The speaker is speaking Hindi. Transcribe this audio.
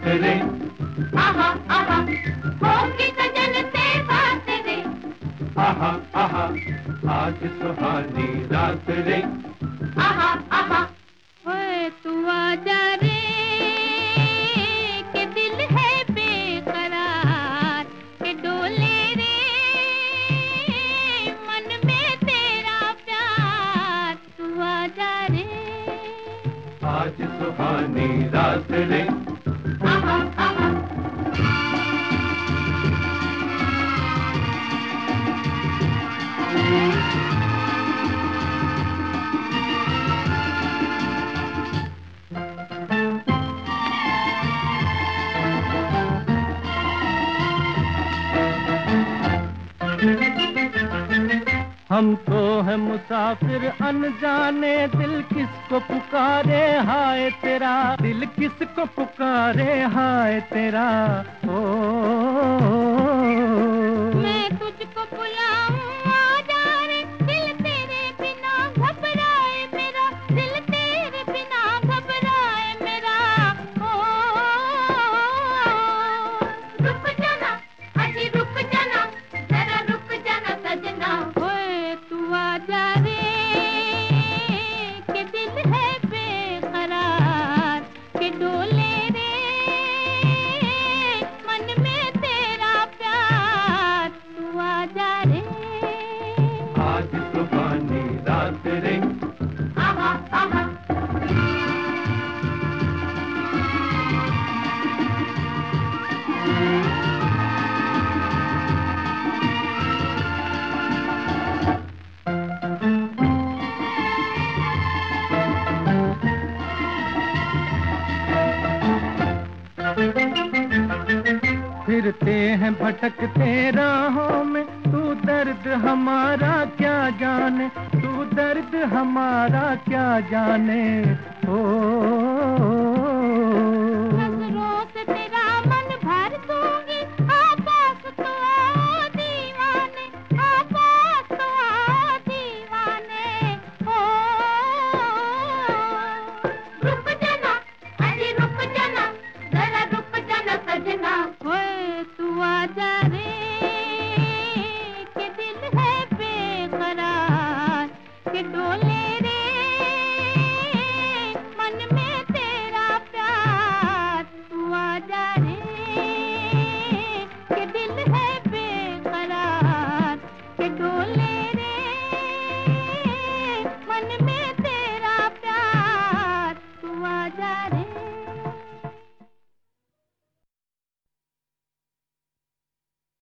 रे। आहा आहा होगी सजन से बात रे। आहा आहा आज सुहानी रात रे। आहा आहा ओए तू आजा रे के दिल है बेकरार के डोले रे मन में तेरा प्यार। तू आजा रे आज सुहानी रात रे। आहा आहा हम तो है मुसाफिर अनजाने, दिल किसको पुकारे हाय तेरा, दिल किसको पुकारे हाय तेरा। ओ मैं तुझको बुलाऊं आजा रे, दिल तेरे बिना घबराए मेरा, दिल तेरे बिना घबराए मेरा। ओ रुक जाना अजी रुक जाना, जरा रुक जाना सजना। ओए तू आजा रे के दिल है बेकरार के डोले रे मन में तेरा प्यार। तू आजा रे आज सुहानी रात रे। आहा आहा फिरते हैं भटकते राहों में, तू दर्द हमारा क्या जाने, तू दर्द हमारा क्या जाने। ओ नजरों से तेरा मन भर दूंगी, आपास तो आओ दीवाने, आपास तो आओ दीवाने। ओ रुक जाना अजी रुक जाना, जरा रुक जाना सजना। ओए तू आजा रे के दिल है बेकरार के डोले रे मन में तेरा प्यार। तू आजा रे के दिल है बेकरार के डोले रे मन में तेरा प्यार। तू आजा रे।